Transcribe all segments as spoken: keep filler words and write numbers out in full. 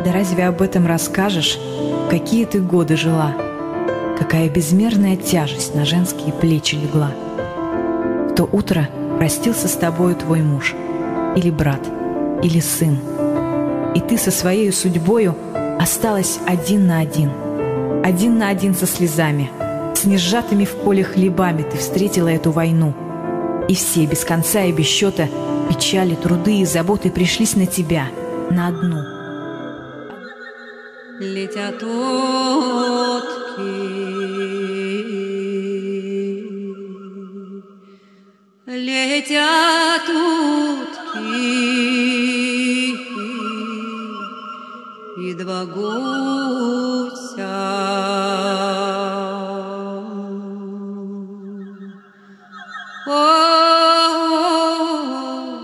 Да разве об этом расскажешь, какие ты годы жила? Какая безмерная тяжесть на женские плечи легла. В то утро простился с тобою твой муж, или брат, или сын, и ты со своей судьбою осталась один на один, один на один со слезами, с несжатыми в поле хлебами ты встретила эту войну, и все без конца и без счета печали, труды и заботы пришлись на тебя, на одну. Летят утки, летят утки, и два гуся. Ох,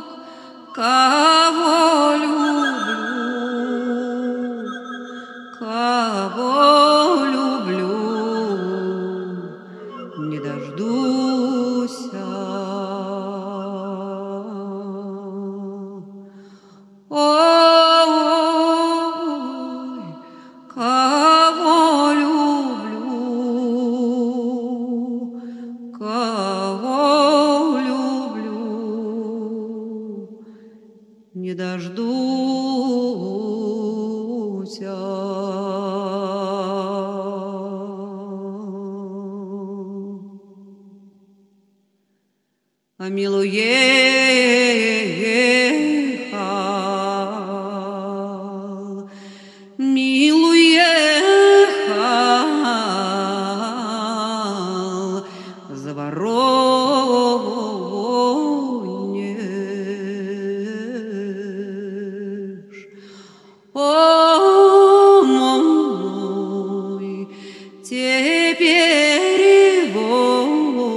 кого люблю, кого люблю, не дождусь. Ой, кого люблю, кого люблю, не дождусь. А милый ехал, милый ехал за Воронеж. О, мой, теперь его,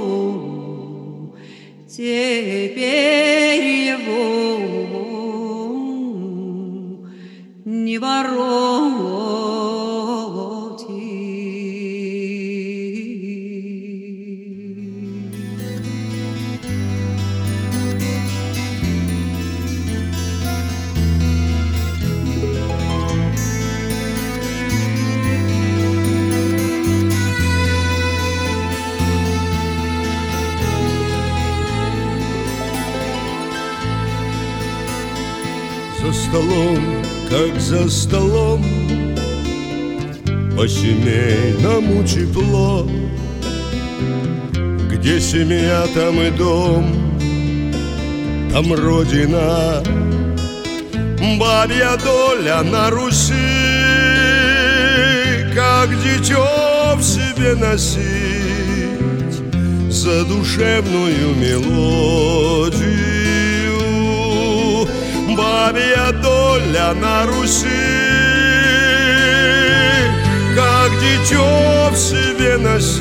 теперь его не воротишь. За столом, как за столом, по-семейному тепло. Где семья, там и дом, там родина. Бабья доля на Руси, как дитё в себе носить задушевную мелодию. Бабья доля на Руси, как дитё в себе носить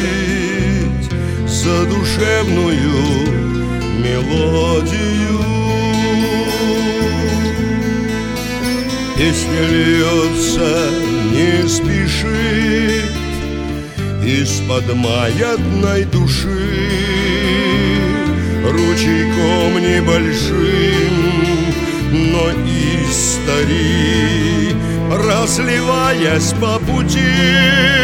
задушевную мелодию. Песня льется, не спешит из-под маятной души, ручейком небольшим, но истори, разливаясь по пути,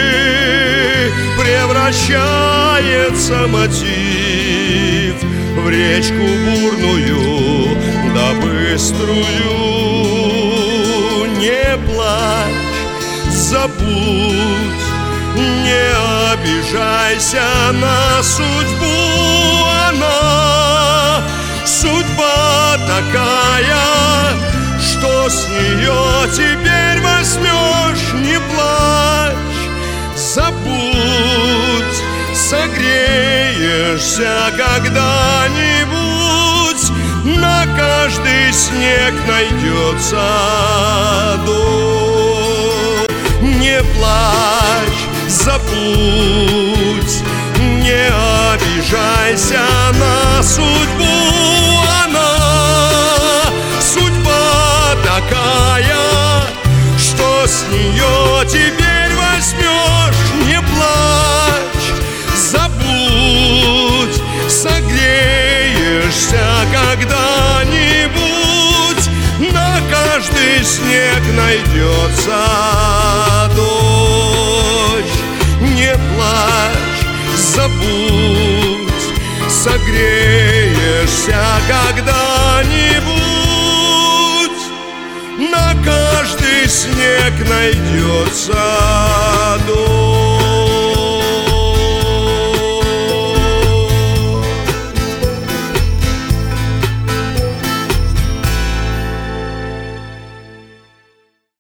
превращается мотив в речку бурную да быструю. Не плачь, забудь, не обижайся на судьбу, она судьба такая, что с нее теперь возьмешь. Не плачь, забудь, согреешься когда-нибудь, на каждый снег найдется дождь. Не плачь, забудь, не обижайся на судьбу, она судьба такая, что с нее теперь возьмешь. Не плачь, забудь, согреешься когда-нибудь, на каждый снег найдется дождь. Не плачь, забудь, согреешься когда-нибудь. На каждый снег найдется дождь.